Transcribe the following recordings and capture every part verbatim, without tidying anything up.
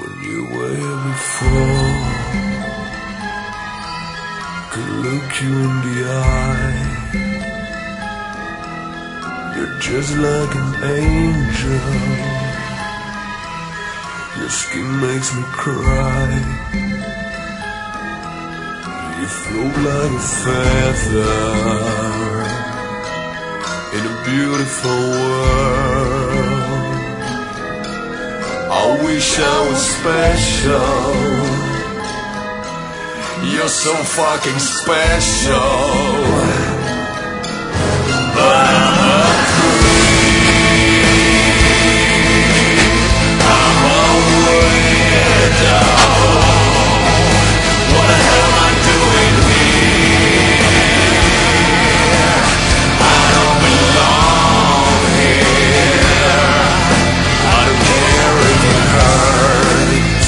When you were here before, could look you in the eye. You're just like an angel. Your skin makes me cry. You float like a feather in a beautiful world. I wish I was special. You're so fucking special. But I'm a creep. I'm a weirdo. What the hell am I doing here? I don't belong here. I don't care if it hurts.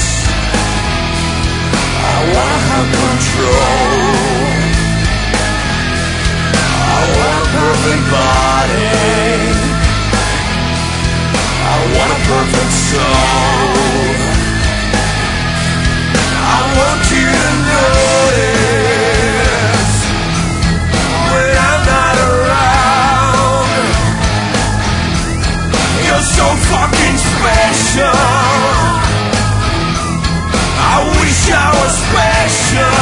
I wanna have control. I want a perfect body. I want a perfect soul. I want you to notice when I'm not around. You're so fucking special. I wish I was special,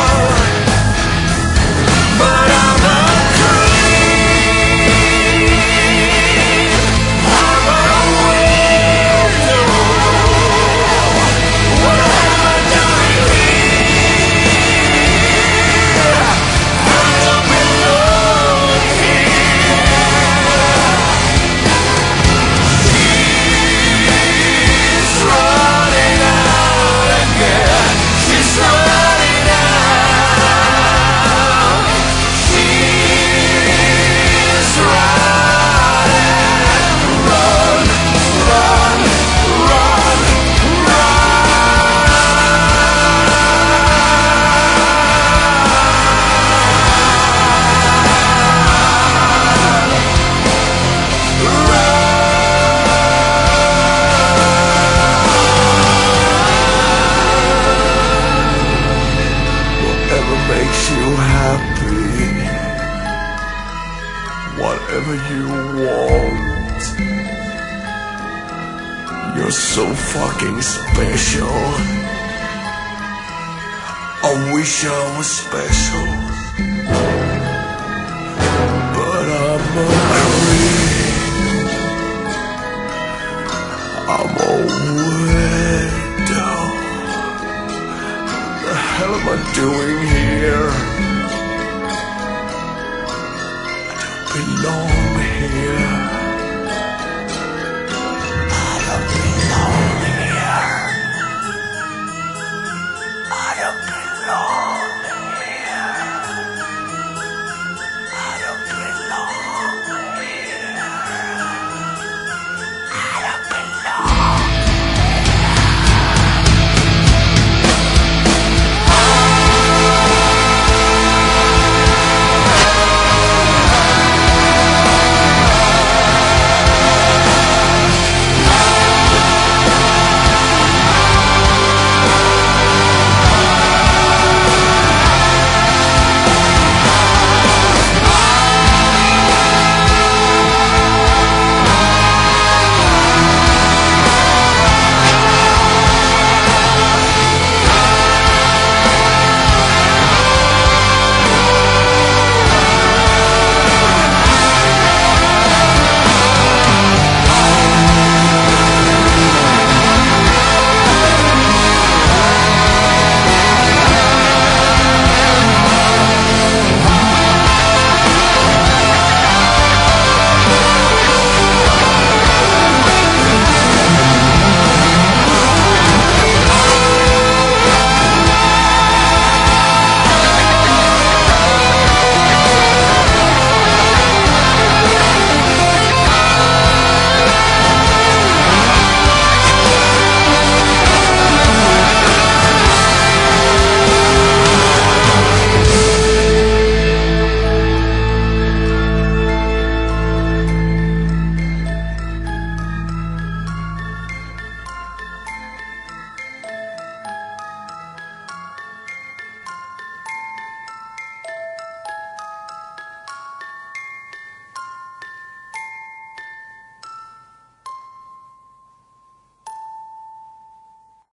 but I'm a creep. I'm a weirdo. What the hell am I doing here? I don't belong here. She's running out again. She's running out. She's running. Run, run, run, whatever makes you happy, whatever you want. You're so fucking special. I wish I was special, but I'm a creep. I'm a weirdo. What the hell am I doing here?